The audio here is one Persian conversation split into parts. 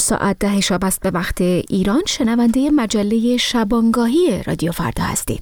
ساعت 10 شب است به وقت ایران. شنونده مجله شبانگاهی رادیو فردا هستید.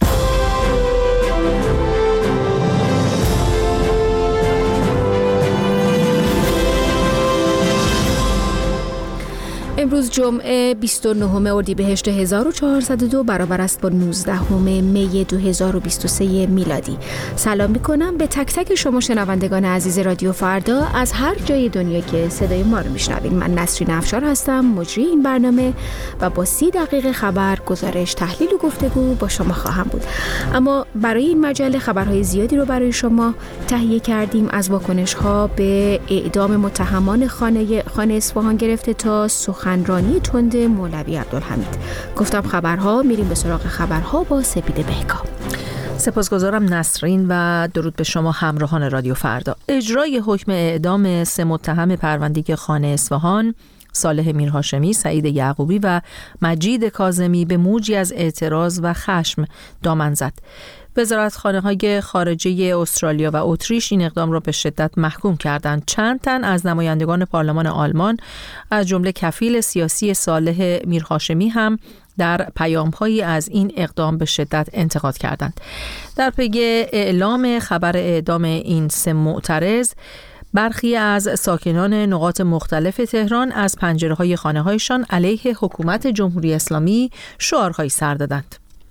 امروز جمعه 29 اردیبهشت 1402 برابر است با 19 می 2023 میلادی. سلام میکنم به تک تک شما شنوندگان عزیز رادیو فردا از هر جای دنیا که صدای ما رو میشنوید. من نسرین افشار هستم، مجری این برنامه و با 30 دقیقه خبر، گزارش، تحلیل و گفتگو با شما خواهم بود. اما برای این مجله خبرهای زیادی رو برای شما تهیه کردیم، از واکنش‌ها به اعدام متهمان خانه اصفهان گرفته تا سخنرانی تند مولوی عبدالحمید. گفتم خبرها، میریم به سراغ خبرها با سپیده بهکا. سپاسگزارم نسرین و درود به شما همراهان رادیو فردا. اجرای حکم اعدام 3 متهم پرونده خانه اصفهان، صالح میرهاشمی، سعید یعقوبی و مجید کاظمی به موجی از اعتراض و خشم دامن زد. وزارتخانه‌های خارجه استرالیا و اتریش این اقدام را به شدت محکوم کردند. چند تن از نمایندگان پارلمان آلمان از جمله کفیل سیاسی صالح میرهاشمی هم در پیام‌هایی از این اقدام به شدت انتقاد کردند. در پی اعلام خبر اعدام این 3 معترض، برخی از ساکنان نقاط مختلف تهران از پنجره‌های خانه‌هایشان علیه حکومت جمهوری اسلامی شعارهایی سر دادند.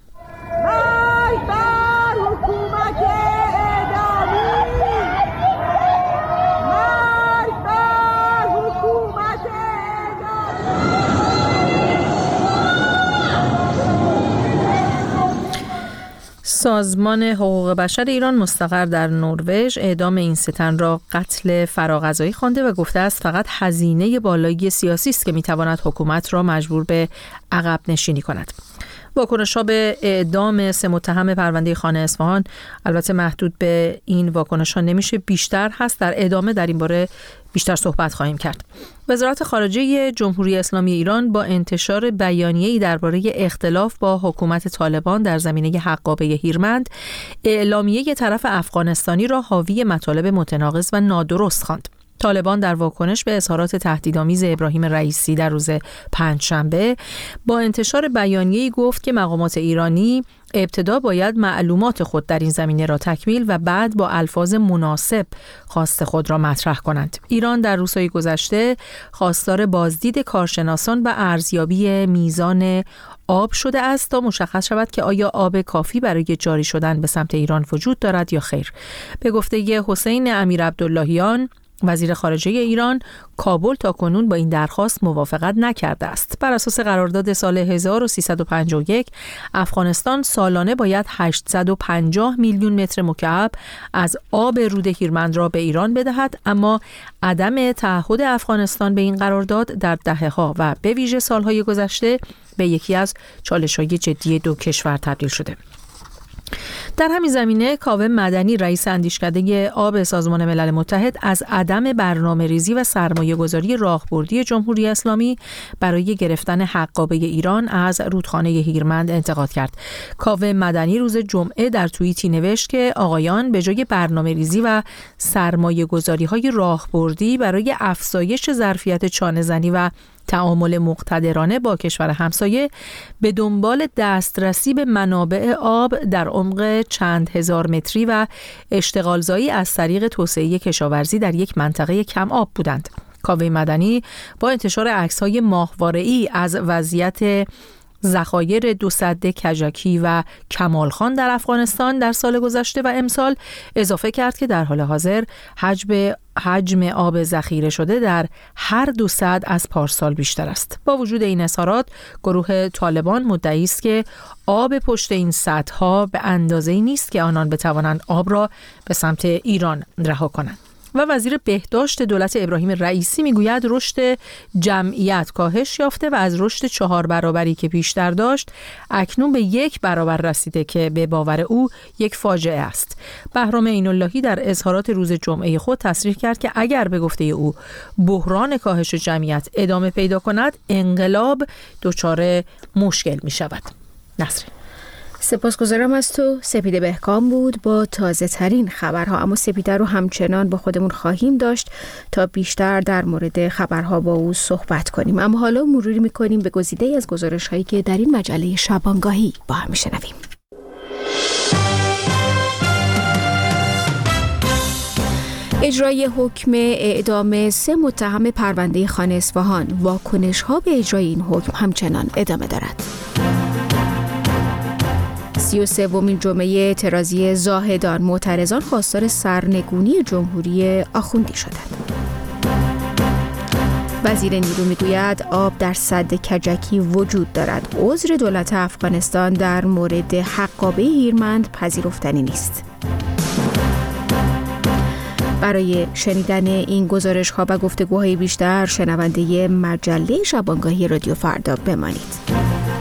سازمان حقوق بشر ایران مستقر در نروژ اعدام این 3 تن را قتل فراغذایی خوانده و گفته است فقط هزینه بالایی سیاسی است که میتواند حکومت را مجبور به عقب نشینی کند. واکنش‌ها به اعدام 3 متهم پرونده خانه اصفهان البته محدود به این واکنش‌ها نمیشه، بیشتر هست. در ادامه در این باره بیشتر صحبت خواهیم کرد. وزارت خارجه جمهوری اسلامی ایران با انتشار بیانیه‌ای درباره اختلاف با حکومت طالبان در زمینه حقابه هیرمند، اعلامیه طرف افغانستانی را حاوی مطالب متناقض و نادرست خواند. طالبان در واکنش به اظهارات تهدیدآمیز ابراهیم رئیسی در روز پنجشنبه با انتشار بیانیه‌ای گفت که مقامات ایرانی ابتدا باید معلومات خود در این زمینه را تکمیل و بعد با الفاظ مناسب خواست خود را مطرح کنند. ایران در روزهای گذشته خواستار بازدید کارشناسان و ارزیابی میزان آب شده است تا مشخص شود که آیا آب کافی برای جاری شدن به سمت ایران وجود دارد یا خیر. به گفته حسین امیرعبداللهیان وزیر خارجه ایران، کابل تاکنون با این درخواست موافقت نکرده است. بر اساس قرارداد سال 1351 افغانستان سالانه باید 850 میلیون متر مکعب از آب رود هیرمند را به ایران بدهد، اما عدم تعهد افغانستان به این قرارداد در دهه‌ها و به ویژه سالهای گذشته به یکی از چالش‌های جدی 2 کشور تبدیل شده. در همین زمینه کاوه مدنی رئیس اندیشکده آب سازمان ملل متحد از عدم برنامه‌ریزی و سرمایه‌گذاری راهبردی جمهوری اسلامی برای گرفتن حقابه ایران از رودخانه هیرمند انتقاد کرد. کاوه مدنی روز جمعه در توییتی نوشت که آقایان به جای برنامه‌ریزی و سرمایه‌گذاری‌های راهبردی برای افزایش ظرفیت چانه‌زنی و تعامل مقتدرانه با کشور همسایه به دنبال دسترسی به منابع آب در عمق چند هزار متری و اشتغالزایی از طریق توسعه کشاورزی در یک منطقه کم آب بودند. کاوه مدنی با انتشار عکس‌های ماهواره‌ای از وضعیت ذخایر 2 سد کجکی و کمالخان در افغانستان در سال گذشته و امسال اضافه کرد که در حال حاضر حجم آب ذخیره شده در هر 2 سد از پارسال بیشتر است. با وجود این اظهارات، گروه طالبان مدعی است که آب پشت این سدها به اندازه‌ای نیست که آنان بتوانند آب را به سمت ایران رها کنند. و وزیر بهداشت دولت ابراهیم رئیسی میگوید رشد جمعیت کاهش یافته و از رشد 4 برابری که پیشتر داشت اکنون به 1 برابر رسیده که به باور او یک فاجعه است. بهرام عین‌اللهی در اظهارات روز جمعه خود تصریح کرد که اگر به گفته او بحران کاهش جمعیت ادامه پیدا کند، انقلاب دچار مشکل می شود. نصری سپاسگزارم از تو. سپیده بهکام بود با تازه ترین خبرها. اما سپیده رو همچنان با خودمون خواهیم داشت تا بیشتر در مورد خبرها با او صحبت کنیم. اما حالا مروری میکنیم به گزیده‌ای از گزارش هایی که در این مجله شبانگاهی با هم میشنویم. اجرای حکم اعدام 3 متهم پرونده خان اصفهان. واکنش‌ها به اجرای این حکم همچنان ادامه دارد. 33مین جمعه اعتراضی زاهدان. معترضان خواستار سرنگونی جمهوری آخوندی شدند. وزیر نیرو میگوید آب در سد کجکی وجود دارد. عذر دولت افغانستان در مورد حقابه هیرمند پذیرفتنی نیست. برای شنیدن این گزارش ها و گفتگوهای بیشتر شنونده مجله شبانگاهی رادیو فردا بمانید.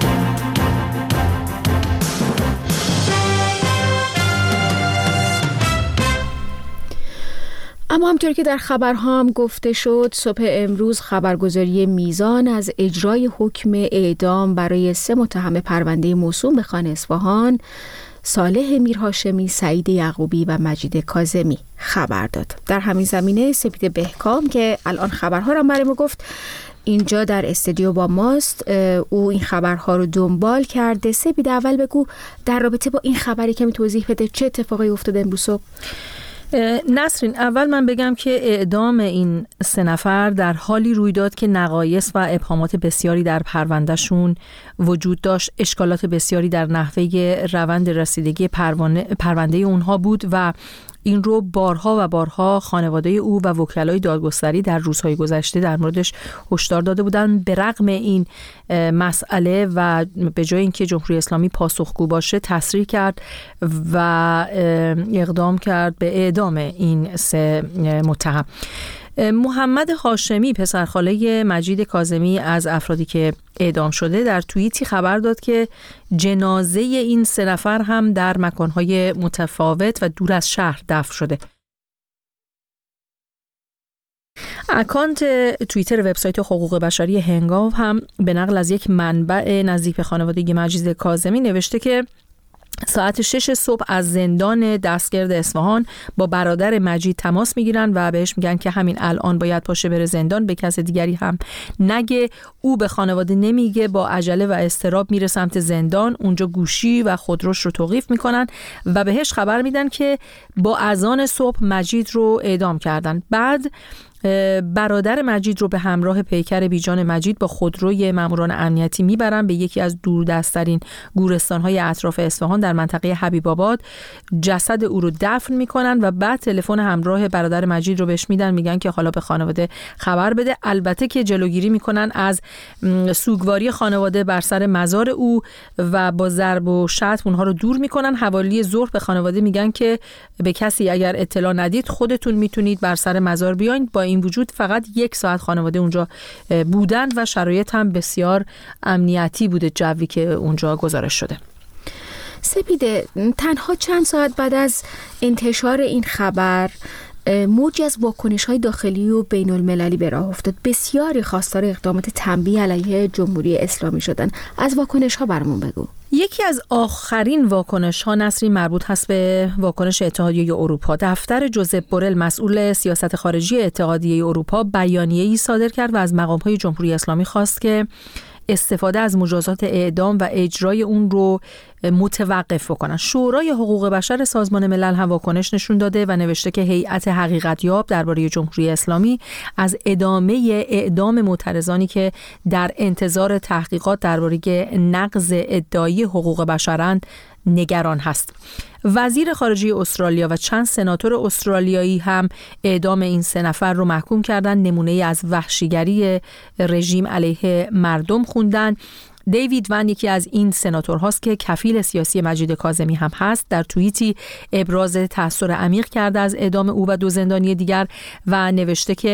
اما همطور که در خبرها هم گفته شد، صبح امروز خبرگزاری میزان از اجرای حکم اعدام برای 3 متهم پرونده موسوم به خان اصفهان، صالح میرهاشمی، سعید یعقوبی و مجید کاظمی خبر داد. در همین زمینه سپیده بهکام که الان خبرها را برای ما گفت اینجا در استودیو با ماست. او این خبرها رو دنبال کرده. سپیده، اول بگو در رابطه با این خبری که توضیح بده چه اتفاقی افتاده امروز صبح؟ نسرین، اول من بگم که اعدام این 3 نفر در حالی روی داد که نقایص و ابهامات بسیاری در پروندهشون وجود داشت. اشکالات بسیاری در نحوه روند رسیدگی پرونده اونها بود و این رو بارها و بارها خانواده او و وکلای دادگستری در روزهای گذشته در موردش هشدار داده بودن. به رغم این مسئله و به جای اینکه جمهوری اسلامی پاسخگو باشه، تسریع کرد و اقدام کرد به اعدام این 3 متهم. محمد هاشمی، پسرخاله مجید کاظمی، از افرادی که اعدام شده، در توییتی خبر داد که جنازه این 3 نفر هم در مکانهای متفاوت و دور از شهر دفن شده. اکانت توییتر وبسایت حقوق بشری هنگام هم به نقل از یک منبع نزدیک به خانواده مجید کاظمی نوشته که ساعت 6 صبح از زندان دستگرد اصفهان با برادر مجید تماس میگیرن و بهش میگن که همین الان باید پاشه بره زندان، به کس دیگری هم نگه. او به خانواده نمیگه، با عجله و اضطراب میره سمت زندان. اونجا گوشی و خودروش رو توقیف میکنن و بهش خبر میدن که با اذان صبح مجید رو اعدام کردن. بعد برادر مجید رو به همراه پیکر بیجان مجید با خودروی ماموران امنیتی میبرن به یکی از دوردست‌ترین گورستان‌های اطراف اصفهان در منطقه حبیب آباد. جسد او رو دفن میکنن و بعد تلفن همراه برادر مجید رو بهش میدن، میگن که حالا به خانواده خبر بده. البته که جلوگیری میکنن از سوگواری خانواده بر سر مزار او و با ضرب و شتم اونها رو دور میکنن. حوالی ظهر به خانواده میگن که به کسی اگر اطلاع ندید خودتون میتونید بر سر مزار بیاین. با این وجود فقط 1 ساعت خانواده اونجا بودند و شرایط هم بسیار امنیتی بوده جوی که اونجا گزارش شده. سپیده، تنها چند ساعت بعد از انتشار این خبر موجی از واکنش‌های داخلی و بین المللی به راه افتاد. بسیاری خواستار اقدامات تنبیه علیه جمهوری اسلامی شدن. از واکنش‌ها برامون بگو. یکی از آخرین واکنش‌ها نصری مربوط هست به واکنش اتحادیه اروپا. دفتر جوزپ بورل، مسئول سیاست خارجی اتحادیه اروپا، بیانیه‌ای صادر کرد و از مقام‌های جمهوری اسلامی خواست که استفاده از مجازات اعدام و اجرای اون رو متوقف بکنن. شورای حقوق بشر سازمان ملل هم واکنش نشون داده و نوشته که هیئت حقیقتیاب درباره جمهوری اسلامی از ادامه اعدام معترضانی که در انتظار تحقیقات درباره نقض ادعای حقوق بشرند نگران هست. وزیر خارجه استرالیا و چند سناتور استرالیایی هم اعدام این 3 نفر رو محکوم کردن. نمونه از وحشیگری رژیم علیه مردم خوندن. دیوید ون، یکی از این سناتورهاست که کفیل سیاسی مجید کاظمی هم هست، در توییتی ابراز تأثیر عمیق کرده از اعدام او و 2 زندانی دیگر و نوشته که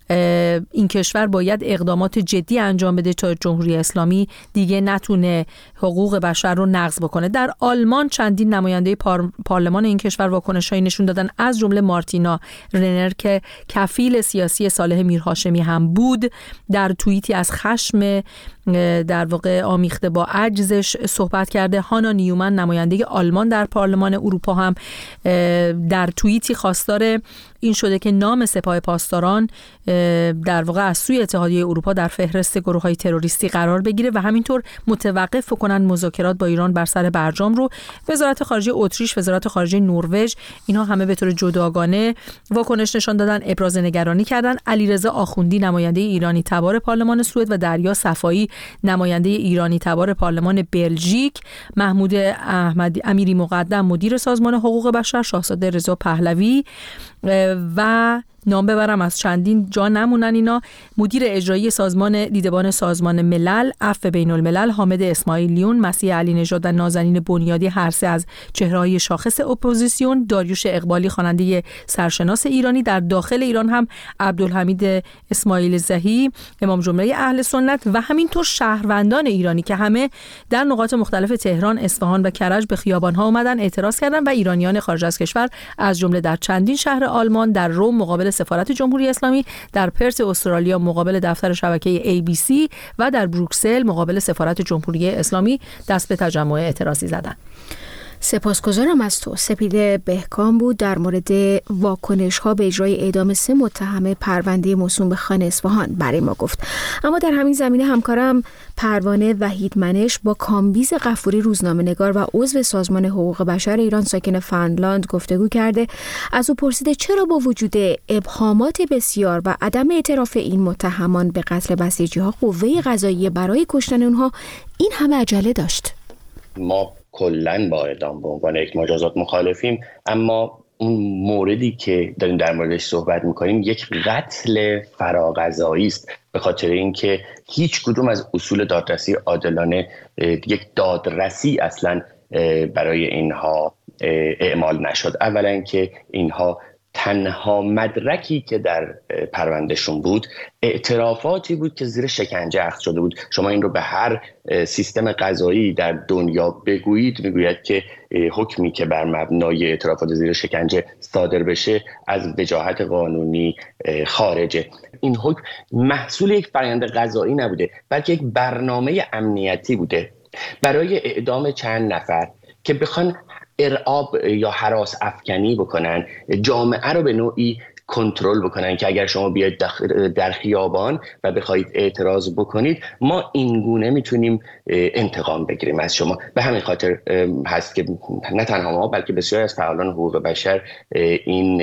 این کشور باید اقدامات جدی انجام بده تا جمهوری اسلامی دیگه نتونه حقوق بشر رو نقض بکنه. در آلمان چندین نماینده پارلمان این کشور واکنش‌هایی نشون دادن، از جمله مارتینا رنر که کفیل سیاسی صالح میرهاشمی هم بود. در توییتی از خشم در واقع آمیخته با عجزش صحبت کرده. هانا نیومن نماینده آلمان در پارلمان اروپا هم در توییتی خواستار این شده که نام سپاه پاسداران در واقع از سوی اتحادیه اروپا در فهرست گروه‌های تروریستی قرار بگیره و همینطور متوقف کنن مذاکرات با ایران بر سر برجام رو. وزارت خارجه اتریش، وزارت خارجه نروژ، اینها همه به طور جداگانه واکنش نشان دادن، ابراز نگرانی کردن. علیرضا آخوندی نماینده ایرانی تبار پارلمان سوئد و دریا صفایی نماینده ایرانی تبار پارلمان بلژیک، محمود امیری مقدم مدیر سازمان حقوق بشر، شاهزاده رضا پهلوی و نام ببرم از چندین جا نمونن اینا، مدیر اجرایی سازمان دیدبان سازمان ملل، عفو بین الملل حامد اسماعیلیون، مسیح علی نژاد و نازنین بنیادی هر سه از چهره‌های شاخص اپوزیسیون، داریوش اقبالی خواننده سرشناس ایرانی، در داخل ایران هم عبدالحمید اسماعیل زهی امام جمعه اهل سنت و همینطور شهروندان ایرانی که همه در نقاط مختلف تهران، اصفهان و کرج به خیابان‌ها اومدن اعتراض کردن و ایرانیان خارج از کشور از جمله در چندین شهر آلمان، در روم مقابل سفارت جمهوری اسلامی، در پرت استرالیا مقابل دفتر شبکه ABC و در بروکسل مقابل سفارت جمهوری اسلامی دست به تجمع اعتراضی زدند. سپاسگزارم از تو. سپیده بهکام بود در مورد واکنش‌ها به اجرای اعدام 3 متهم پرونده موسوم به خان اصفهان برای ما گفت. اما در همین زمینه همکارم پروانه وحیدمنش با کامبیز غفوری روزنامه‌نگار و عضو سازمان حقوق بشر ایران ساکن فنلاند گفتگو کرده. از او پرسیده چرا با وجود ابهامات بسیار و عدم اعتراف این متهمان به قتل بسیجی‌ها قوه قضاییه برای کشتن اونها این همه عجله داشت؟ ما کلن با اعدام به عنوان یک مجازات مخالفیم، اما اون موردی که داریم در موردش صحبت میکنیم یک قتل فراقضایی است، به خاطر اینکه هیچ کدوم از اصول دادرسی عادلانه یک دادرسی اصلا برای اینها اعمال نشد. اولا که اینها تنها مدرکی که در پروندهشون بود اعترافاتی بود که زیر شکنجه اخذ شده بود. شما این رو به هر سیستم قضایی در دنیا بگویید، میگوید که حکمی که بر مبنای اعترافات زیر شکنجه صادر بشه از وجاهت قانونی خارجه. این حکم محصول یک فرآیند قضایی نبوده، بلکه یک برنامه امنیتی بوده برای اعدام چند نفر که بخوان ارعاب یا هراس افکنی بکنن، جامعه رو به نوعی کنترل بکنن که اگر شما بیاید در خیابان و بخواید اعتراض بکنید ما اینگونه میتونیم انتقام بگیریم از شما. به همین خاطر هست که نه تنها ما بلکه بسیاری از فعالان حقوق بشر این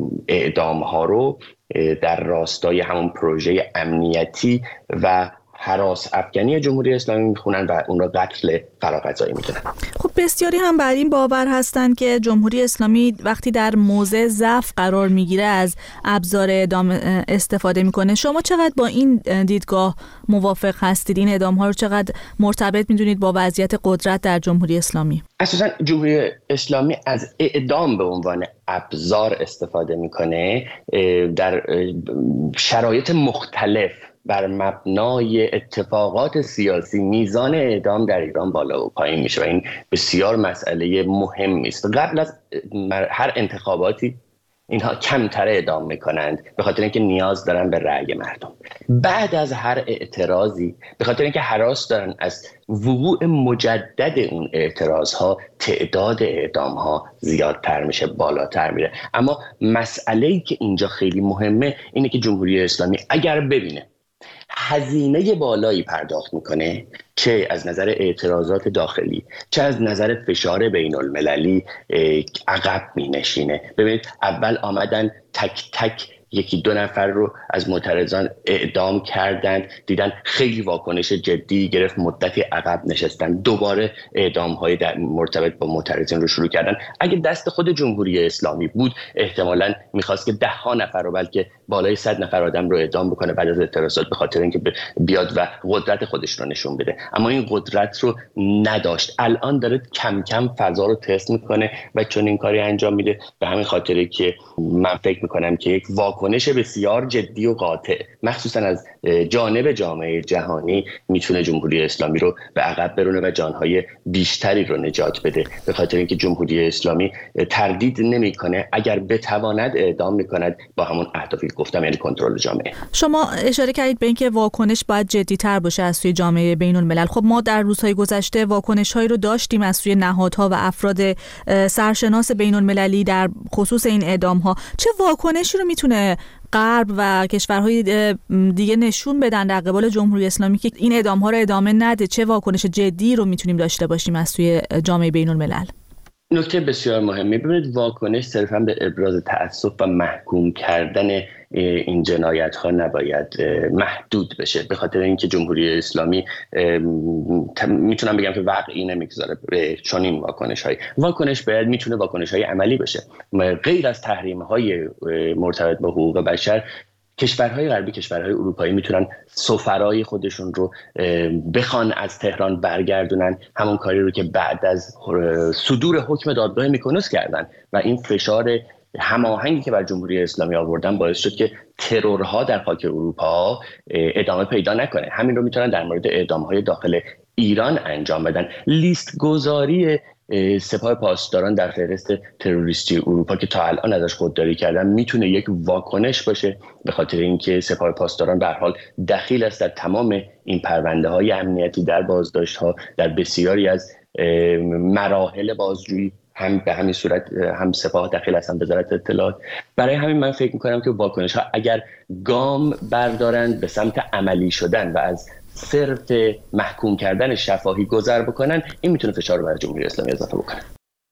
اعدام ها رو در راستای همون پروژه امنیتی و هراس افغانی جمهوری اسلامی میخونن و اون را قتل فراقضایی میدونن. خب بسیاری هم بر این باور هستند که جمهوری اسلامی وقتی در موضع ضعف قرار میگیره از ابزار اعدام استفاده میکنه. شما چقدر با این دیدگاه موافق هستید؟ این اعدام ها رو چقدر مرتبط میدونید با وضعیت قدرت در جمهوری اسلامی؟ اساساً جمهوری اسلامی از اعدام به عنوان ابزار استفاده میکنه در شرایط مختلف. بر مبنای اتفاقات سیاسی میزان اعدام در ایران بالا و پایین میشه و این بسیار مسئله مهمی است. قبل از هر انتخاباتی اینها کمتر اعدام میکنند به خاطر اینکه نیاز دارن به رأی مردم. بعد از هر اعتراضی به خاطر اینکه هراس دارن از وقوع مجدد اون اعتراض ها تعداد اعدام ها زیادتر میشه، بالاتر میره. اما مسئله‌ای که اینجا خیلی مهمه اینه که جمهوری اسلامی اگر ببینه هزینه بالایی پرداخت میکنه، چه از نظر اعتراضات داخلی چه از نظر فشار بین المللی، عقب مینشینه. ببینید اول آمدن تک تک 1-2 نفر رو از معترضان اعدام کردند، دیدن خیلی واکنش جدی گرفت، مدتی عقب نشستن، دوباره اعدام‌های مرتبط با معترضین رو شروع کردن. اگه دست خود جمهوری اسلامی بود احتمالاً می‌خواست که 10 نفر رو بلکه بالای 100 نفر آدم رو اعدام بکنه بعد از اعتراضات به خاطر اینکه بیاد و قدرت خودش رو نشون بده. اما این قدرت رو نداشت. الان داره کم کم فضا رو تست میکنه و چون این کاری انجام میده، به همین خاطره که من فکر میکنم که یک واکنش بسیار جدی و قاطع مخصوصا از جانب جامعه جهانی میتونه جمهوری اسلامی رو به عقب برونه و جانهای بیشتری رو نجات بده، به خاطر اینکه جمهوری اسلامی تردید نمیکنه اگر بتواند اعدام میکند با همون اهدافی که گفتم، یعنی کنترل جامعه. شما اشاره کردید به اینکه واکنش باید جدی‌تر باشه از سوی جامعه بین‌الملل. خب ما در روزهای گذشته واکنش‌هایی رو داشتیم از سوی نهادها و افراد سرشناس بین‌المللی در خصوص این اعدام‌ها. چه واکنشی رو میتونه غرب و کشورهای دیگه نشون بدن در قبال جمهوری اسلامی که این اعدام‌ها رو ادامه نده؟ چه واکنش جدی رو میتونیم داشته باشیم از سوی جامعه بین‌الملل؟ نکته بسیار مهمی، ببینید واکنش صرفاً به ابراز تأسف و محکوم کردن این جنایت ها نباید محدود بشه، به خاطر اینکه جمهوری اسلامی میتونم بگم که وقعی نمیگذاره به چنین واکنش باید میتونه واکنش های عملی بشه. غیر از تحریم های مرتبط با حقوق بشر، کشورهای غربی، کشورهای اروپایی میتونن سفرای خودشون رو بخوان از تهران برگردونن، همون کاری رو که بعد از صدور حکم دادگاه میکونوس کردن و این فشار هماهنگی که بر جمهوری اسلامی آوردن باعث شد که ترورها در خاک اروپا ادامه پیدا نکنه. همین رو میتونن در مورد اعدام‌های داخل ایران انجام بدن. لیست گذاری سپاه پاسداران در فهرست تروریستی اروپا که تا الان ازش خودداری کردن میتونه یک واکنش باشه، به خاطر اینکه سپاه پاسداران به هر حال دخیل است در تمام این پرونده‌های امنیتی، در بازداشت‌ها، در بسیاری از مراحل بازجویی، هم به همین صورت هم سپاه دخیل هستن، وزارت اطلاعات. برای همین من فکر می‌کنم که واکنش‌ها اگر گام بردارند به سمت عملی شدن و از صرف محکوم کردن شفاهی گذر بکنن، این میتونه فشار رو بر جمهوری اسلامی اضافه بکنه.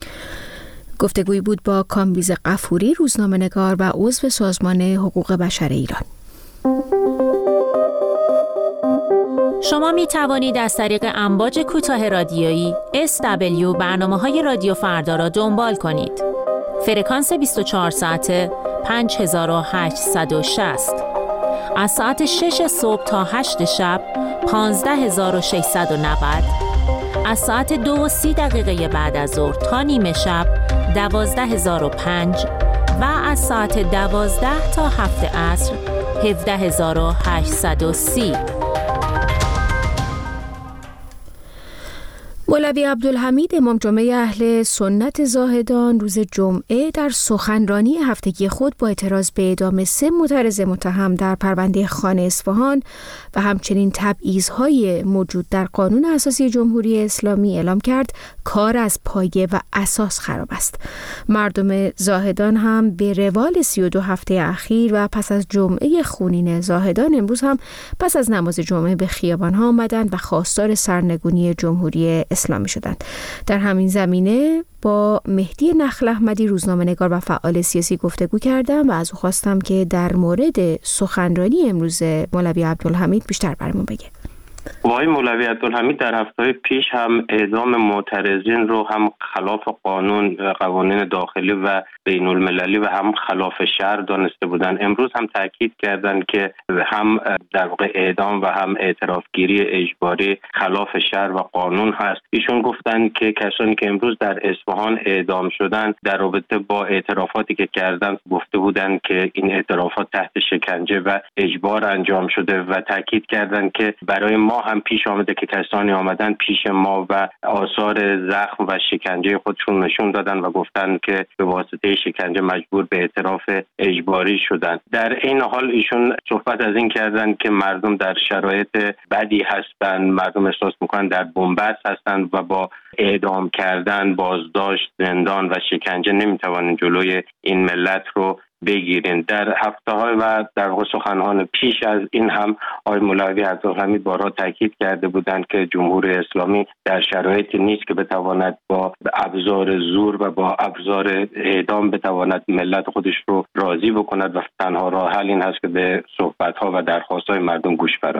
گفتگویی بود با کامبیز غفوری، روزنامه‌نگار و عضو سازمان حقوق بشر ایران. شما می توانید از طریق امواج کوتاه رادیویی SW برنامه‌های رادیو فردا را دنبال کنید. فرکانس 24 ساعته 5860. از ساعت 6 صبح تا 8 شب 15690. از ساعت 2:30 بعد از ظهر تا نیمه شب 12005 و از ساعت 12 تا 7 عصر 17830. مولوی عبدالحمید امام جمعه اهل سنت زاهدان روز جمعه در سخنرانی هفتگی خود با اعتراض به اعدام 3 معترض متهم در پرونده خان اصفهان و همچنین تبعیض‌های موجود در قانون اساسی جمهوری اسلامی اعلام کرد کار از پایه و اساس خراب است. مردم زاهدان هم به روال 32 هفته اخیر و پس از جمعه خونین زاهدان امروز هم پس از نماز جمعه به خیابان‌ها آمدند و خواستار سرنگونی جمهوری اسلامی شدند. در همین زمینه با مهدی نخل احمدی، روزنامه‌نگار و فعال سیاسی گفتگو کردم و از او خواستم که در مورد سخنرانی امروز مولوی عبدالحمید بیشتر برامون بگه. آقای مولوی عبدالحمید در هفته‌های پیش هم اعدام معترضین رو هم خلاف قوانین داخلی و بین المللی و هم خلاف شرع دانسته بودن. امروز هم تاکید کردند که هم در واقع اعدام و هم اعترافگیری اجباری خلاف شرع و قانون هست. ایشون گفتند که کسانی که امروز در اصفهان اعدام شدند در رابطه با اعترافاتی که کردند گفته بودند که این اعترافات تحت شکنجه و اجبار انجام شده و تاکید کردند که برای ما هم پیش آمده که کسانی آمدن پیش ما و آثار زخم و شکنجه خودشون نشون دادن و گفتن که به واسطه شکنجه مجبور به اعتراف اجباری شدن. در این حال ایشون صحبت از این کردن که مردم در شرایط بدی هستند، مردم احساس میکنن در بنبست هستند و با اعدام کردن، بازداشت، زندان و شکنجه نمیتوانن جلوی این ملت رو بگیرین. در هفته‌های و در واقع سخنان پیش از این هم آقای مولوی عبدالحمید بارها تاکید کرده بودند که جمهوری اسلامی در شرایطی نیست که بتواند با ابزار زور و با ابزار اعدام بتواند ملت خودش رو راضی بکند و تنها راه حل این هست که به صحبت‌ها و درخواست‌های مردم گوش براده.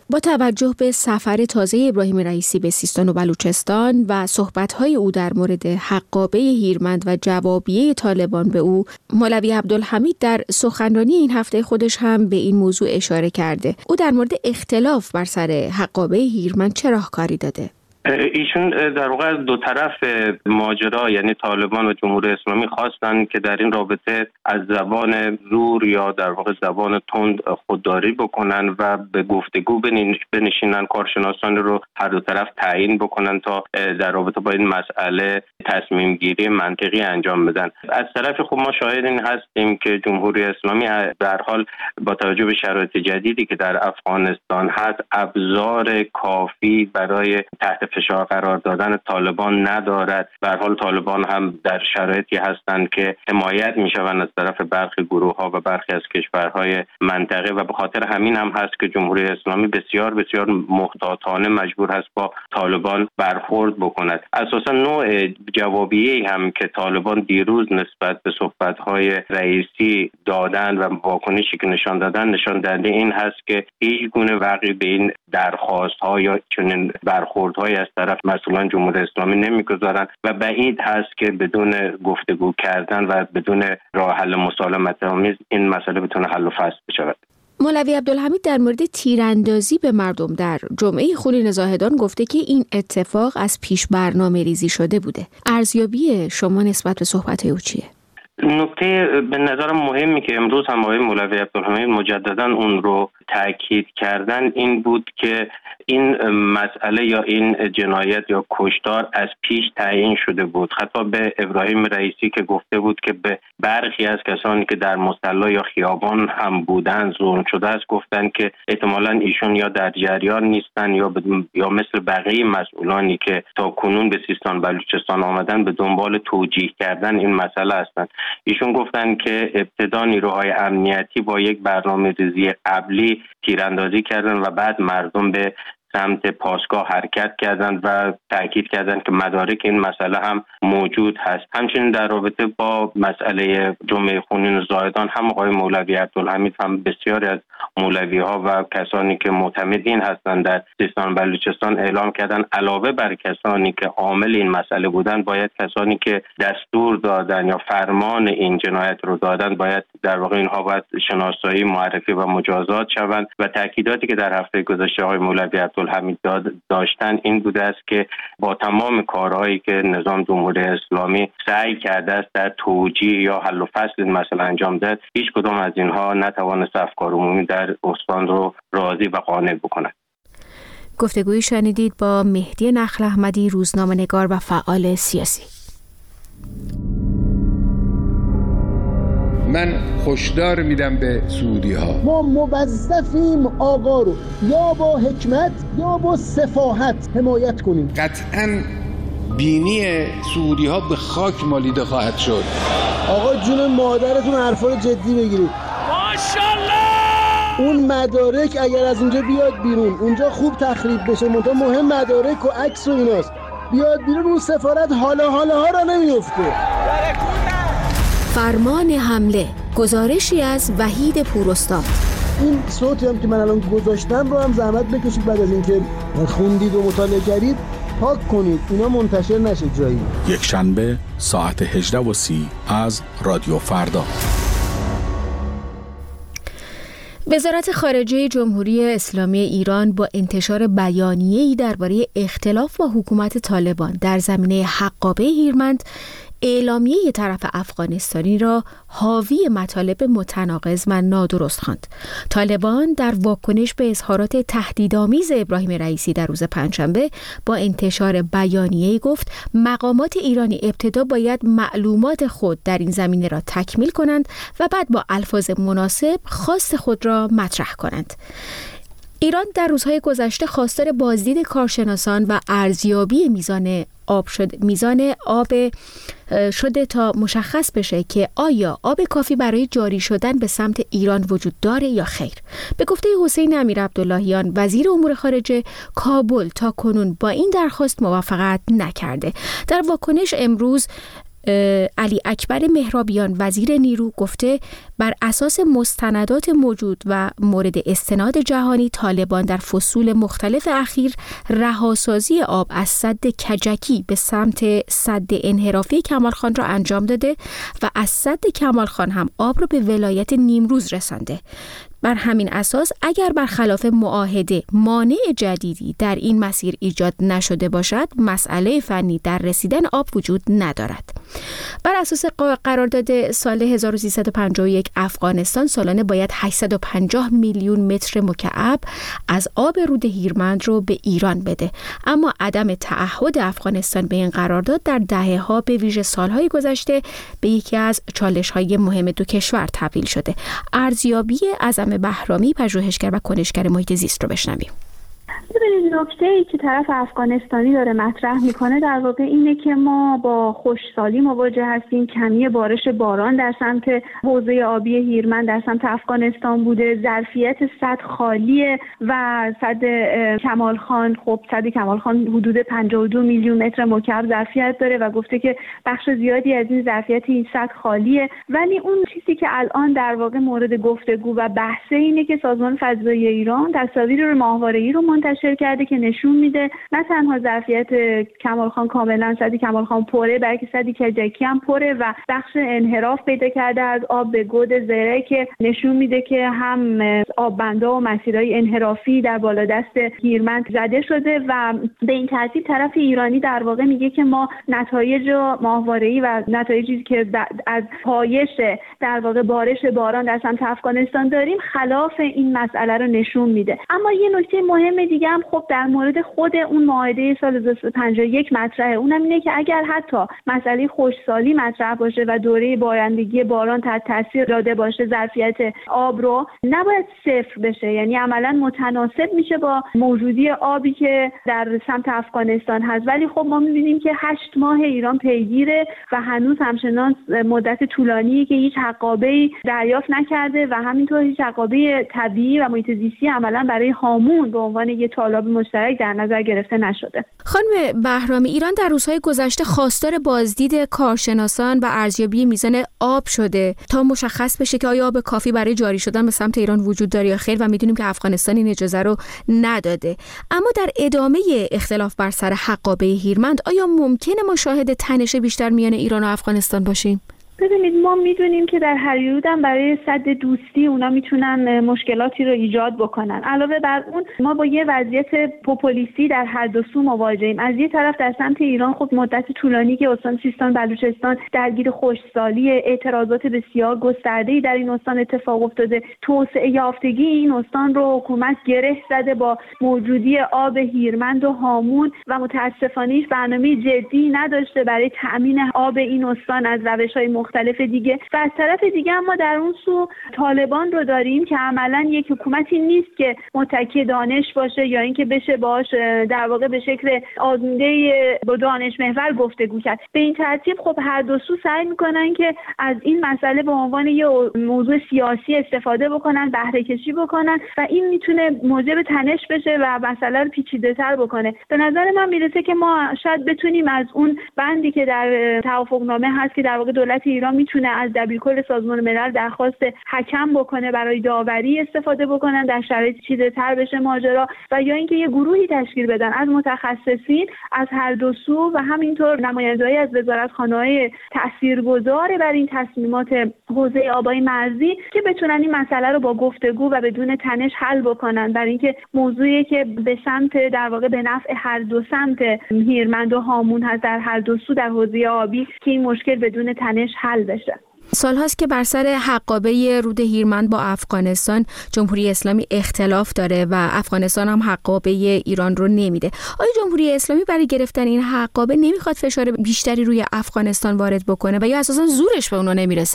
با توجه به سفر تازه ابراهیم رئیسی به سیستان و بلوچستان و صحبت‌های او در مورد حقابه هیرمند و جوابیه طالبان به او، مولوی عبدالحمید در سخنرانی این هفته خودش هم به این موضوع اشاره کرده. او در مورد اختلاف بر سر حقابه هیرمند چه راهکاری داده؟ ایشون در واقع از دو طرف ماجرا، یعنی طالبان و جمهوری اسلامی، خواستن که در این رابطه از زبان زور یا در واقع زبان تند خودداری بکنن و به گفتگو بنشینن، کارشناسان رو هر دو طرف تعیین بکنن تا در رابطه با این مسئله تصمیم گیری منطقی انجام بدن. از طرف خب ما شاهد این هستیم که جمهوری اسلامی در حال با توجه به شرایط جدیدی که در افغانستان هست، ابزار کافی برای تحت فشار قرار دادن طالبان ندارد. به هر حال طالبان هم در شرایطی هستند که حمایت میشوند از طرف برخی گروه‌ها و برخی از کشورهای منطقه و به خاطر همین هم هست که جمهوری اسلامی بسیار بسیار محتاطانه مجبور هست با طالبان برخورد بکند. اساسا نوع جوابیه‌ای هم که طالبان دیروز نسبت به صحبت‌های رئیسی دادن و واکنشی که نشان دهنده این هست که هیچ گونه وقعی به این درخواست‌ها یا چنین برخوردهای از طرف مسئولان جمهوری اسلامی نمیگذارند و بعید هست که بدون گفتگو کردن و بدون راه حل مسالمت‌آمیز این مسئله بتونه حل و فصل بشود. مولوی عبدالحمید در مورد تیراندازی به مردم در جمعه خونین زاهدان گفته که این اتفاق از پیش برنامه ریزی شده بوده. ارزیابی شما نسبت به صحبت او چیه؟ نکته به نظرم مهمی که امروز هم آقای مولوی عبدالحمید مجددا اون رو تاکید کردن این بود که این مسئله یا این جنایت یا کشتار از پیش تعیین شده بود. خطاب به ابراهیم رئیسی که گفته بود که به برخی از کسانی که در مصلی یا خیابان هم بودن ظلم شده است، گفتن که احتمالاً ایشون یا در جریان نیستن یا مثل بقیه مسئولانی که تا کنون به سیستان بلوچستان آمدن به دنبال توجیه کردن این مسئله هستند. ایشون گفتن که ابتدا نیروهای امنیتی با یک برنامه‌ریزی قبلی تیراندازی کردن و بعد مردم به سمت پاسگاه حرکت کردند و تاکید کردند که مدارک این مسئله هم موجود هست. همچنین در رابطه با مسئله جمعه خونین زاهدان هم آقای مولوی عبدالحمید هم بسیاری از مولوی‌ها و کسانی که معتمدین هستند در سیستان بلوچستان اعلام کردند علاوه بر کسانی که عامل این مسئله بودند، باید کسانی که دستور دادن یا فرمان این جنایت رو دادن باید در واقع اینها باید شناسایی، معرفی و مجازات شوند. و تاکیداتی که در هفته گذشته آقای مولوی عبدالحمید داشتن این بوده است که با تمام کارهایی که نظام جمهوری اسلامی سعی کرده است در توجیه یا حل و فصل این مسئله انجام دهد، هیچ کدام از اینها نتوانست افکار عمومی در استان رو راضی و قانع بکند. گفتگویی شنیدید با مهدی نخل احمدی، روزنامه‌نگار و فعال سیاسی. من هشدار میدم به سعودی‌ها، ما موظفیم آقا رو یا با حکمت یا با سفاهت حمایت کنیم. قطعاً بینی سعودی‌ها به خاک مالیده خواهد شد. آقا جون مادرتون حرفا رو جدی بگیرید. ماشاءالله اون مدارک اگر از اونجا بیاد بیرون، اونجا خوب تخریب بشه، منتها مهم مدارک و عکس و ایناست، بیاد بیرون اون سفارت حالا را نمیفته. فرمان حمله، گزارشی از وحید پوراستاد. این صوتی هم که من الان گذاشتم رو هم زحمت بکشید بعد از اینکه خوندید و مطالعه کردید پاک کنید، اینا منتشر نشه جایی. یک شنبه ساعت 18:30 از رادیو فردا. وزارت خارجه جمهوری اسلامی ایران با انتشار بیانیه‌ای درباره اختلاف با حکومت طالبان در زمینه حقابه هیرمند، اعلامیه طرف افغانستانی را حاوی مطالب متناقض و نادرست خواند. طالبان در واکنش به اظهارات تهدیدآمیز ابراهیم رئیسی در روز پنجشنبه با انتشار بیانیه‌ای گفت مقامات ایرانی ابتدا باید معلومات خود در این زمینه را تکمیل کنند و بعد با الفاظ مناسب خواست خود را مطرح کنند. ایران در روزهای گذشته خواستار بازدید کارشناسان و ارزیابی میزان آب شده تا مشخص بشه که آیا آب کافی برای جاری شدن به سمت ایران وجود داره یا خیر. به گفته حسین امیرعبداللهیان وزیر امور خارجه، کابل تا کنون با این درخواست موافقت نکرده. در واکنش امروز علی اکبر مهرابیان وزیر نیرو گفته بر اساس مستندات موجود و مورد استناد جهانی طالبان در فصول مختلف اخیر رهاسازی آب از سد کجکی به سمت سد انحرافی کمالخان را انجام داده و از سد کمالخان هم آب را به ولایت نیمروز رسانده. بر همین اساس اگر برخلاف معاهده مانع جدیدی در این مسیر ایجاد نشده باشد، مسئله فنی در رسیدن آب وجود ندارد. بر اساس قرارداد سال 1351 افغانستان سالانه باید 850 میلیون متر مکعب از آب رود هیرمند رو به ایران بده، اما عدم تعهد افغانستان به این قرارداد در دهه‌ها به ویژه سالهای گذشته به یکی از چالش‌های مهم دو کشور تبدیل شده. ارزیابی اعظم بهرامی، پژوهشگر و کنشگر محیط زیست رو بشنویم. ببینید، نکته‌ای که طرف افغانستانی داره مطرح میکنه در واقع اینه که ما با خشکسالی مواجه هستیم. کمی بارش باران در سمت حوزه آبی هیرمند در سمت افغانستان بوده. ظرفیت سد خالیه و سد کمالخان، خب سد کمالخان حدود 52 میلیون متر مکعب ظرفیت داره و گفته که بخش زیادی از این ظرفیت این سد خالیه. ولی اون چیزی که الان در واقع مورد گفتگو و بحثه اینه که سازمان فضایی ایران تصاویر ماهواره‌ای رو منتشر کرده که نشون میده نه تنها ظرفیت کمالخان کاملا سد کمالخان پره، بلکه سد کجکی هم پره و بخش انحراف پیدا کرده از آب به گود زره که نشون میده که هم آببندها و مسیرهای انحرافی در بالادست هیرمند زده شده و به این ترتیب طرف ایرانی در واقع میگه که ما نتایج ماهواره‌ای و نتایجی که از پایش در واقع بارش باران در سمت افغانستان داریم خلاف این مسئله رو نشون میده. اما یه نکته مهم دیگه هم خب در مورد خود اون معاهده سال 1951 مطرحه. اونم اینه که اگر حتی مسئله خشکسالی مطرح باشه و دوره بارندگی باران تحت تاثیر داده باشه ظرفیت آب رو نباید صفر بشه، یعنی عملا متناسب میشه با موجودی آبی که در سمت افغانستان هست. ولی خب ما میبینیم که 8 ماه ایران پیگیره و هنوز همچنان مدت طولانیه که هیچ حقابه‌ای دریافت نکرده و همینطور هیچ حقابه طبیعی و محیط زیستی عملا برای هامون به عنوان یه طالب مشترک در نظر گرفته نشده. خانم بهرامی، ایران در روزهای گذشته خواستار بازدید کارشناسان و ارزیابی میزان آب شده تا مشخص بشه که آیا آب کافی برای جاری شدن به سمت ایران وجود داره یا خیر و میدونیم که افغانستان این اجازه رو نداده. اما در ادامه اختلاف بر سر حقابه هیرمند آیا ممکنه ما شاهد تنش بیشتر میان ایران و افغانستان باشیم؟ ببینید، ما میدونیم که در هریرود هم برای سد دوستی اونا میتونن مشکلاتی رو ایجاد بکنن. علاوه بر اون ما با یه وضعیت پوپولیستی در هر دو سو مواجهیم. از یه طرف در سمت ایران خب مدت طولانی که استان سیستان بلوچستان درگیر خشکسالی، اعتراضات بسیار گسترده‌ای در این استان اتفاق افتاده. توسعه یافتگی این استان رو حکومت گره زده با موجودی آب هیرمند و هامون و متاسفانه هیچ برنامه جدی نداشته برای تأمین آب این استان از روش‌های مختلف دیگه. و از طرف دیگه ما در اون سو طالبان رو داریم که عملاً یک حکومتی نیست که متکی دانش باشه یا اینکه بشه باش در واقع به شکل آزموده با دانش محور گفتگو کرد. به این ترتیب خب هر دو سو سعی میکنن که از این مسئله به عنوان یه موضوع سیاسی استفاده بکنن، بهره کشی بکنن و این میتونه موجب تنش بشه و مسئله رو پیچیده‌تر بکنه. به نظر من میرسه که ما شاید بتونیم از اون بندی که در توافقنامه هست که در واقع دولت ایران میتونه از دبیرکل سازمان ملل درخواست حکم بکنه برای داوری استفاده بکنن در شرایط چیده‌تر بشه ماجرا و یا اینکه یه گروهی تشکیل بدن از متخصصین از هر دو سو و همینطور نماینده‌ای از وزارتخانه‌های تاثیرگذار بر این تصمیمات حوزه آبای مرزی که بتونن این مسئله رو با گفتگو و بدون تنش حل بکنن، برای اینکه موضوعی که به سمت در واقع به نفع هر دو سمت هیرمند و هامون هست در هر دو سو در حوزه آبی که این مشکل بدون تنش حل بشه. سال هاست که بر سر حقابه رود هیرمند با افغانستان جمهوری اسلامی اختلاف داره و افغانستان هم حقابه ایران رو نمیده. آیا جمهوری اسلامی برای گرفتن این حقابه نمیخواد فشار بیشتری روی افغانستان وارد بکنه و یا اساسا زورش به اونا نمیرسه؟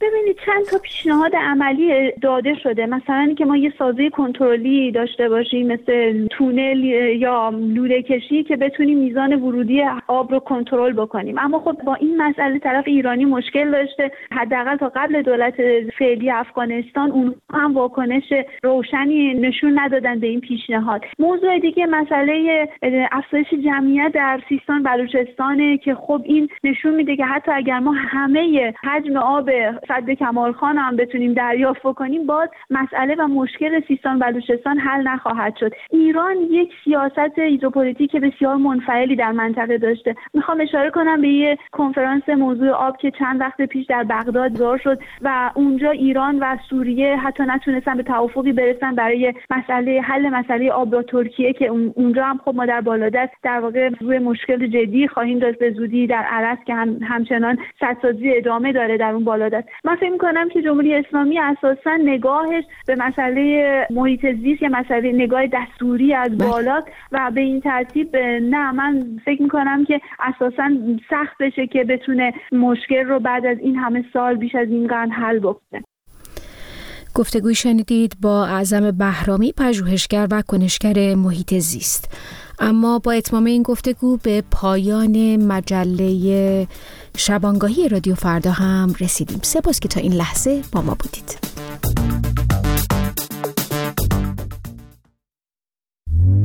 ببینید چند تا پیشنهاد عملی داده شده، مثلا اینکه ما یه سازه کنترلی داشته باشیم مثل تونل یا لوله کشی که بتونیم میزان ورودی آب رو کنترل بکنیم. اما خب با این مسئله طرف ایرانی مشکل داشته، حداقل تا قبل دولت فعلی افغانستان اون هم واکنش روشنی نشون ندادن به این پیشنهاد. موضوع دیگه مسئله افزایش جمعیت در سیستان بلوچستان که خب این نشون میده که حتی اگر ما همه حجم آب سد کمال خان هم بتونیم دریافت کنیم باز مسئله و مشکل سیستان بلوچستان حل نخواهد شد. ایران یک سیاست ژئوپلیتیک بسیار منفعلی در منطقه داشته. میخوام اشاره کنم به یه کنفرانس موضوع آب که چند وقت پیش در بغداد برگزار شد و اونجا ایران و سوریه حتی نتونستن به توافقی برسن برای حل مسئله آب با ترکیه که اونجا هم خب ما در بالادست در واقع روی مشکل جدی خواهیم داشت به زودی در عرس که همچنان سدسازی ادامه داره در اون بالادست. من فکر می‌کنم که جمهوری اسلامی اساساً نگاهش به مسئله محیط زیست یا مسئله نگاه دستوری از بالاست و به این ترتیب نه، من فکر می‌کنم که اساساً سخت بشه که بتونه مشکل رو بعد از این همه سال بیش از این قرن حل بکنه. گفتگوی شنیدید با اعظم بهرامی، پژوهشگر و کنشگر محیط زیست. اما با اتمام این گفتگو به پایان مجله شبانگاهی رادیو فردا هم رسیدیم. سپاس که تا این لحظه با ما بودید.